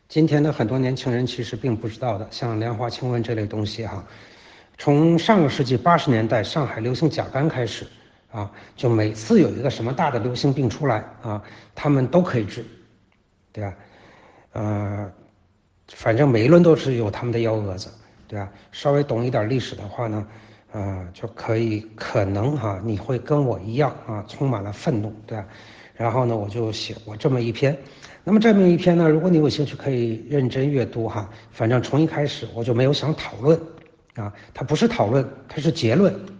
今天的很多年轻人其实并不知道的，像莲花清瘟这类东西哈，从上个世纪80年代上海流行甲肝开始啊，就每次有一个什么大的流行病出来啊，他们都可以治，对吧？呃，反正每一轮都是有他们的幺蛾子，对吧？稍微懂一点历史的话呢，就可能你会跟我一样充满了愤怒，对吧？然后呢，我就写过这么一篇。那么这么一篇呢，如果你有兴趣，可以认真阅读反正从一开始我就没有想讨论它不是讨论，它是结论